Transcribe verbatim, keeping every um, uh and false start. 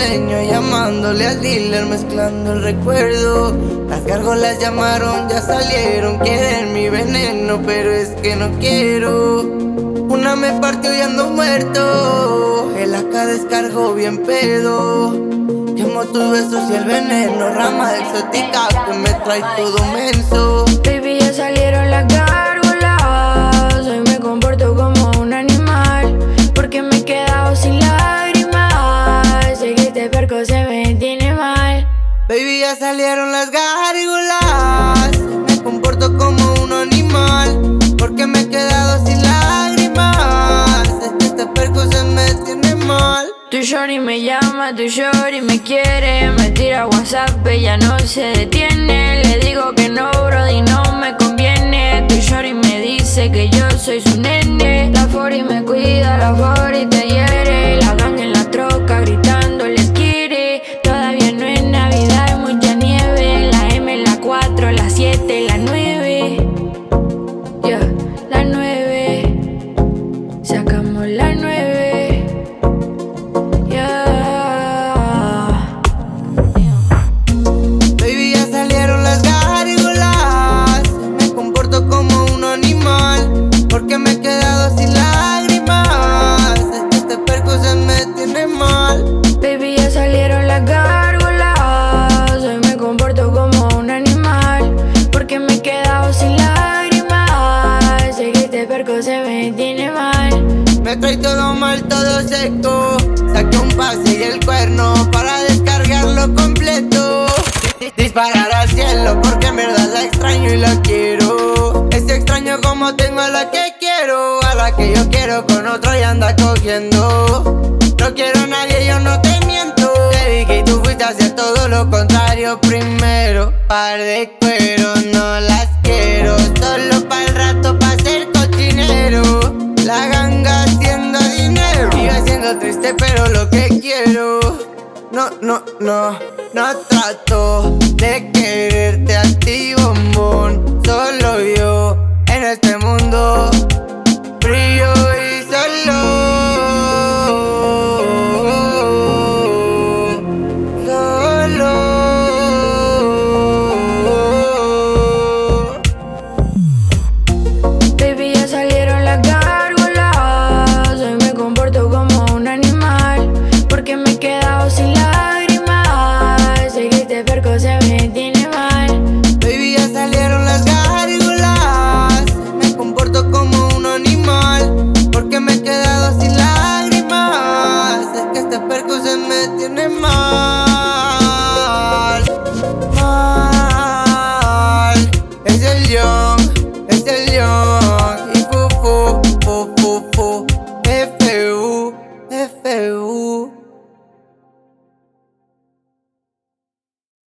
leño, llamándole al dealer, mezclando el recuerdo. Las gárgolas llamaron, ya salieron, quieren mi veneno, pero es que no quiero. Una me partió y ando muerto, el A K descargó bien pedo. Quemo tus besos y el veneno, rama exótica que me trae todo menso. Baby, ya salieron las gárgolas, hoy me comporto como un animal, porque me he quedado sin lágrimas. Sé que este perco se me tiene mal. Baby, ya salieron las gárgolas, hoy me comporto como un animal, porque me he quedado sin lágrimas. Es que este perco se me tiene mal. Tu shorty me llama, tu shorty me quiere, me tira WhatsApp, ella no se detiene. Le digo que no, brody, no me conviene. Tu shorty me dice que yo soy su nene. La forty me cuida, la forty te hiere. La gang en la troca gritando les quiere. Todavía no es Navidad, hay mucha nieve. La M, la cuatro, la siete, la nueve. Yeah, la nueve. Sacamos la nueve. Porque me he quedado sin lágrimas. Es que este perco se me tiene mal. Baby, ya salieron las gárgolas, hoy me comporto como un animal, porque me he quedado sin lágrimas. Sé que este perco se me tiene mal. Me trae todo mal, todo seco. Saqué un pase y el cuerno para descargarlo completo. Disparar al cielo porque en verdad la extraño y la quiero. Es extraño como tengo a la que quiero, a la que yo quiero con otro y anda cogiendo. No quiero a nadie, yo no te miento. Te dije y tú fuiste a hacer todo lo contrario primero. Par de cuero, no las quiero, solo para el rato pa' ser cochinero. La ganga haciendo dinero, sigo siendo triste pero lo que quiero. No, no, no, no trato de quererte a ti, bombón. Solo yo en este mundo.